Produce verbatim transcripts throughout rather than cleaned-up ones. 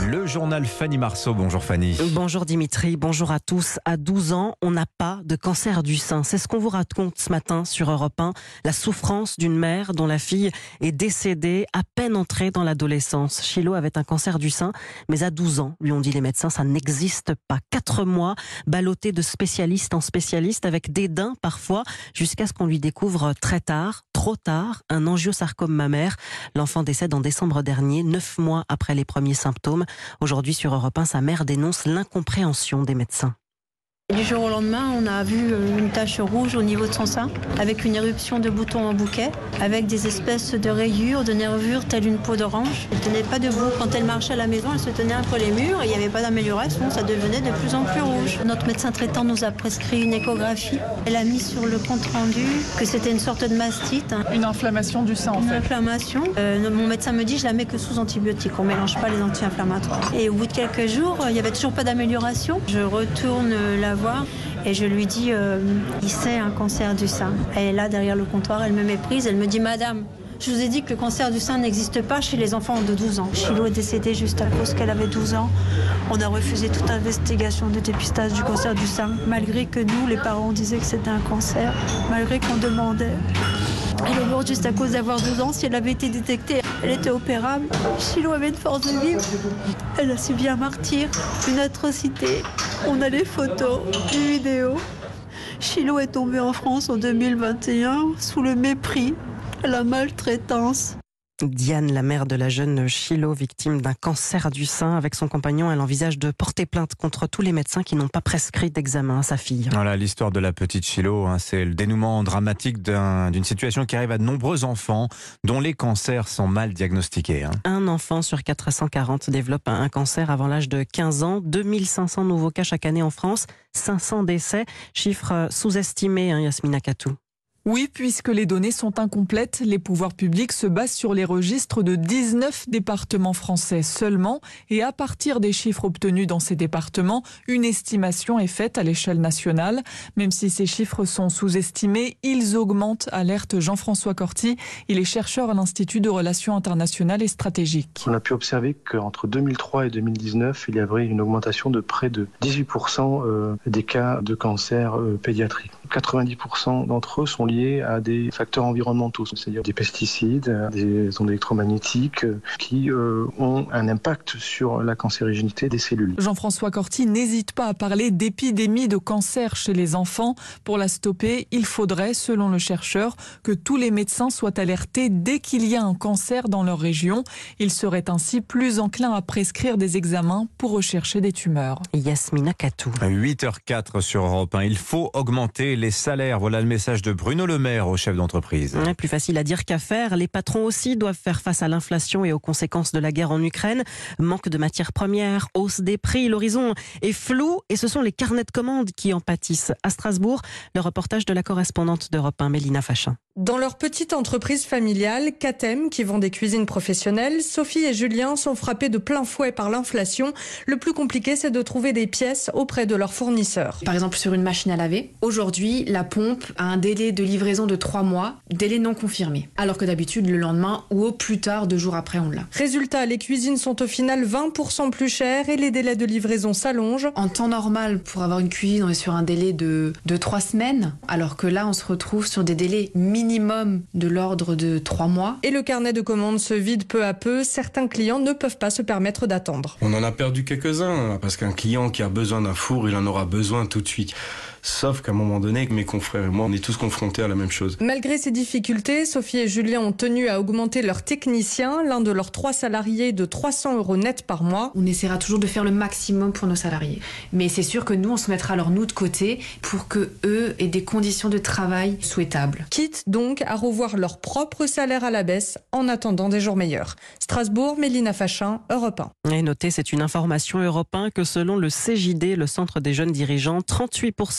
Le journal Fanny Marceau. Bonjour Fanny. Bonjour Dimitri, bonjour à tous. À douze ans, on n'a pas de cancer du sein. C'est ce qu'on vous raconte ce matin sur Europe un. La souffrance d'une mère dont la fille est décédée à peine entrée dans l'adolescence. Chilo avait un cancer du sein, mais à douze ans, lui ont dit les médecins, ça n'existe pas. Quatre mois, ballotté de spécialiste en spécialiste, avec dédain parfois, jusqu'à ce qu'on lui découvre très tard, trop tard, un angiosarcome mammaire. L'enfant décède en décembre dernier, neuf mois après les premiers symptômes. Aujourd'hui, sur Europe un, sa mère dénonce l'incompréhension des médecins. Du jour au lendemain, on a vu une tache rouge au niveau de son sein, avec une éruption de boutons en bouquet, avec des espèces de rayures, de nervures, telles une peau d'orange. Elle ne tenait pas debout. Quand elle marchait à la maison, elle se tenait entre les murs et il n'y avait pas d'amélioration, ça devenait de plus en plus rouge. Notre médecin traitant nous a prescrit une échographie. Elle a mis sur le compte rendu que c'était une sorte de mastite. Une inflammation du sein en une fait. Une inflammation. Euh, mon médecin me dit, je la mets que sous antibiotiques, on ne mélange pas les anti-inflammatoires. Et au bout de quelques jours, il n'y avait toujours pas d'amélioration. Je retourne la voir et je lui dis euh, il sait un cancer du sein. Elle est là derrière le comptoir, elle me méprise, elle me dit madame, je vous ai dit que le cancer du sein n'existe pas chez les enfants de douze ans. Chilo est décédée juste à cause qu'elle avait douze ans. On a refusé toute investigation de dépistage du cancer du sein, malgré que nous, les parents, disaient que c'était un cancer, malgré qu'on demandait. Elle est morte juste à cause d'avoir douze ans. Si elle avait été détectée, elle était opérable. Chilo avait une force de vivre. Elle a subi un martyre, une atrocité. On a les photos, les vidéos. Chilo est tombée en France en deux mille vingt et un sous le mépris, la maltraitance. Diane, la mère de la jeune Chilo, victime d'un cancer du sein, avec son compagnon, elle envisage de porter plainte contre tous les médecins qui n'ont pas prescrit d'examen à sa fille. Voilà l'histoire de la petite Chilo, hein, c'est le dénouement dramatique d'un, d'une situation qui arrive à de nombreux enfants dont les cancers sont mal diagnostiqués. Hein. Un enfant sur quatre cent quarante développe un cancer avant l'âge de quinze ans, deux mille cinq cents nouveaux cas chaque année en France, cinq cents décès, chiffre sous-estimé, hein, Yasmina Katou. Oui, puisque les données sont incomplètes, les pouvoirs publics se basent sur les registres de dix-neuf départements français seulement. Et à partir des chiffres obtenus dans ces départements, une estimation est faite à l'échelle nationale. Même si ces chiffres sont sous-estimés, ils augmentent, alerte Jean-François Corti. Il est chercheur à l'Institut de Relations internationales et stratégiques. On a pu observer qu'entre deux mille trois et deux mille dix-neuf, il y avait une augmentation de près de dix-huit pour cent des cas de cancer pédiatrique. quatre-vingt-dix pour cent d'entre eux sont liés à des facteurs environnementaux, c'est-à-dire des pesticides, des ondes électromagnétiques qui euh, ont un impact sur la cancérigénité des cellules. Jean-François Corti n'hésite pas à parler d'épidémie de cancer chez les enfants. Pour la stopper, il faudrait, selon le chercheur, que tous les médecins soient alertés dès qu'il y a un cancer dans leur région. Ils seraient ainsi plus enclins à prescrire des examens pour rechercher des tumeurs. Yasmina Katou. huit heures quatre sur Europe un. Il faut augmenter les salaires. Voilà le message de Bruno Le Maire au chef d'entreprise. Ouais, plus facile à dire qu'à faire. Les patrons aussi doivent faire face à l'inflation et aux conséquences de la guerre en Ukraine. Manque de matières premières, hausse des prix, l'horizon est flou et ce sont les carnets de commandes qui en pâtissent. À Strasbourg, le reportage de la correspondante d'Europe un, Mélina Fachin. Dans leur petite entreprise familiale, Catem, qui vend des cuisines professionnelles, Sophie et Julien sont frappés de plein fouet par l'inflation. Le plus compliqué, c'est de trouver des pièces auprès de leurs fournisseurs. Par exemple, sur une machine à laver, aujourd'hui, la pompe a un délai de livraison de trois mois, délai non confirmé. Alors que d'habitude, le lendemain ou au plus tard, deux jours après, on l'a. Résultat, les cuisines sont au final vingt pour cent plus chères et les délais de livraison s'allongent. En temps normal, pour avoir une cuisine, on est sur un délai de, de trois semaines, alors que là, on se retrouve sur des délais minimum de l'ordre de trois mois. Et le carnet de commandes se vide peu à peu. Certains clients ne peuvent pas se permettre d'attendre. On en a perdu quelques-uns, parce qu'un client qui a besoin d'un four, il en aura besoin tout de suite. Sauf qu'à un moment donné, mes confrères et moi, on est tous confrontés à la même chose. Malgré ces difficultés, Sophie et Julien ont tenu à augmenter leurs techniciens, l'un de leurs trois salariés de trois cents euros net par mois. On essaiera toujours de faire le maximum pour nos salariés. Mais c'est sûr que nous, on se mettra alors nous de côté pour que eux aient des conditions de travail souhaitables. Quitte donc à revoir leur propre salaire à la baisse en attendant des jours meilleurs. Strasbourg, Mélina Fachin, Europe un. Et notez, c'est une information Europe un que selon le C J D, le Centre des jeunes dirigeants, trente-huit pour cent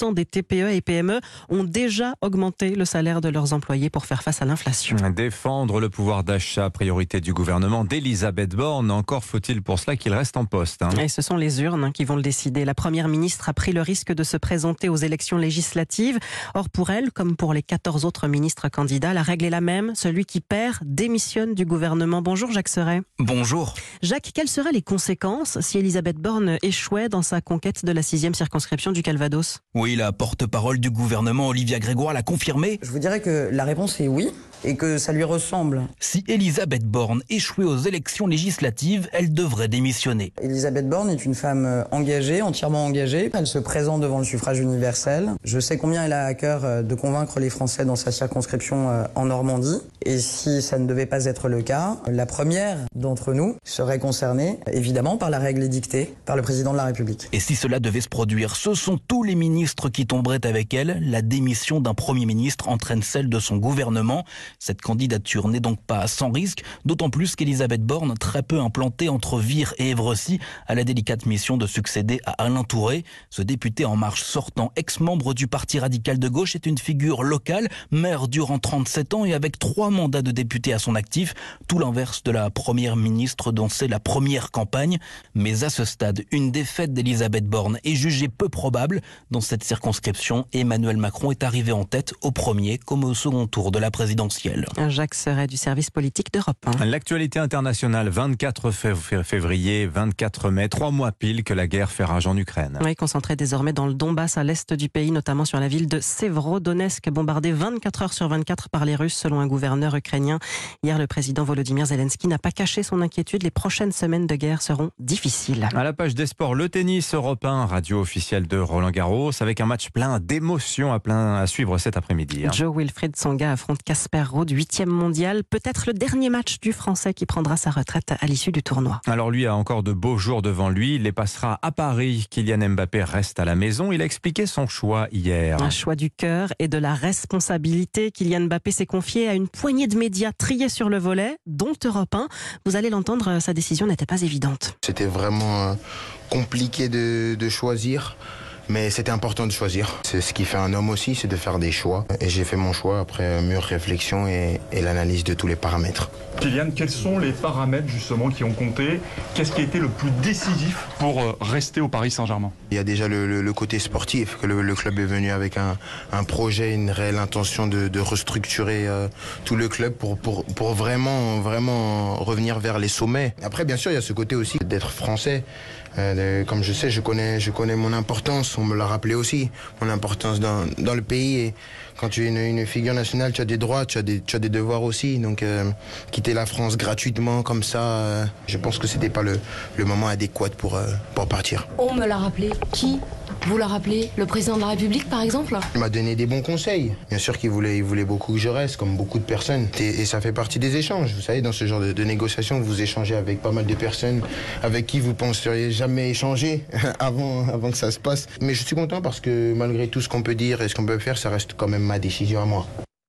cent des T P E et P M E ont déjà augmenté le salaire de leurs employés pour faire face à l'inflation. Défendre le pouvoir d'achat, priorité du gouvernement d'Elisabeth Borne. Encore faut-il pour cela qu'il reste en poste. Hein. Et ce sont les urnes hein, qui vont le décider. La première ministre a pris le risque de se présenter aux élections législatives. Or, pour elle, comme pour les quatorze autres ministres candidats, la règle est la même. Celui qui perd démissionne du gouvernement. Bonjour Jacques Serret. Bonjour. Jacques, quelles seraient les conséquences si Elisabeth Borne échouait dans sa conquête de la sixième circonscription du Calvados? Oui, la porte-parole du gouvernement, Olivia Grégoire, l'a confirmé. Je vous dirais que la réponse est oui, et que ça lui ressemble. Si Elisabeth Borne échouait aux élections législatives, elle devrait démissionner. Elisabeth Borne est une femme engagée, entièrement engagée. Elle se présente devant le suffrage universel. Je sais combien elle a à cœur de convaincre les Français dans sa circonscription en Normandie. Et si ça ne devait pas être le cas, la première d'entre nous serait concernée, évidemment, par la règle édictée par le président de la République. Et si cela devait se produire, ce sont tous les ministres qui tomberaient avec elle. La démission d'un Premier ministre entraîne celle de son gouvernement. Cette candidature n'est donc pas sans risque, d'autant plus qu'Elisabeth Borne, très peu implantée entre Vire et Évrecy, a la délicate mission de succéder à Alain Touré. Ce député En Marche sortant, ex-membre du Parti radical de gauche, est une figure locale, maire durant trente-sept ans et avec trois mandats de député à son actif, tout l'inverse de la première ministre dont c'est la première campagne. Mais à ce stade, une défaite d'Elisabeth Borne est jugée peu probable. Dans cette circonscription, Emmanuel Macron est arrivé en tête au premier comme au second tour de la présidentielle. Jacques Serret du service politique d'Europe un. L'actualité internationale, vingt-quatre février, vingt-quatre mai, trois mois pile que la guerre fait rage en Ukraine. Oui, concentré désormais dans le Donbass, à l'est du pays, notamment sur la ville de Sévrodonetsk, bombardée vingt-quatre heures sur vingt-quatre par les Russes, selon un gouverneur ukrainien. Hier, le président Volodymyr Zelensky n'a pas caché son inquiétude. Les prochaines semaines de guerre seront difficiles. À la page des sports, le tennis Europe un, radio officielle de Roland Garros, avec un match plein d'émotions à, plein à suivre cet après-midi. Hein. Joe Wilfried Tsonga affronte Casper Ruud, huitième mondial. Peut-être le dernier match du Français qui prendra sa retraite à l'issue du tournoi. Alors lui a encore de beaux jours devant lui. Il les passera à Paris. Kylian Mbappé reste à la maison. Il a expliqué son choix hier. Un choix du cœur et de la responsabilité. Kylian Mbappé s'est confié à une poignée de médias triés sur le volet, dont Europe un. Vous allez l'entendre, sa décision n'était pas évidente. C'était vraiment compliqué de, de choisir. Mais c'était important de choisir. C'est ce qui fait un homme aussi, c'est de faire des choix. Et j'ai fait mon choix après mûre réflexion et, et l'analyse de tous les paramètres. Kylian, quels sont les paramètres justement qui ont compté? Qu'est-ce qui a été le plus décisif pour rester au Paris Saint-Germain? Il y a déjà le, le, le côté sportif, que le, le club est venu avec un, un projet, une réelle intention de, de restructurer euh, tout le club pour, pour, pour vraiment, vraiment revenir vers les sommets. Après, bien sûr, il y a ce côté aussi d'être français. Euh, de, comme je sais, je connais, je connais mon importance, on me l'a rappelé aussi, mon importance dans, dans le pays. Et quand tu es une, une figure nationale, tu as des droits, tu as des, tu as des devoirs aussi. Donc euh, quitter la France gratuitement comme ça, euh, je pense que c'était pas le, le moment adéquat pour, euh, pour partir. On me l'a rappelé. Qui vous l'a rappelé? Le président de la République, par exemple? Il m'a donné des bons conseils. Bien sûr qu'il voulait, il voulait beaucoup que je reste, comme beaucoup de personnes. Et, et ça fait partie des échanges. Vous savez, dans ce genre de, de négociations, vous échangez avec pas mal de personnes avec qui vous penseriez jamais échanger avant, avant que ça se passe. Mais je suis content parce que malgré tout ce qu'on peut dire et ce qu'on peut faire, ça reste quand même ma décision à moi.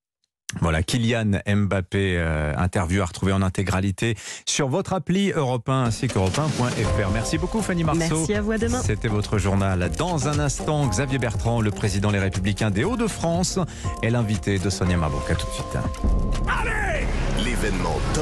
Voilà, Kylian Mbappé, euh, interview à retrouver en intégralité sur votre appli Europe un ainsi qu'Europe un point F R. Merci beaucoup Fanny Marceau. Merci à vous, à demain. C'était votre journal. Dans un instant, Xavier Bertrand, le président Les Républicains des Hauts-de-France, est l'invité de Sonia Mabrouk. À tout de suite. Allez, l'événement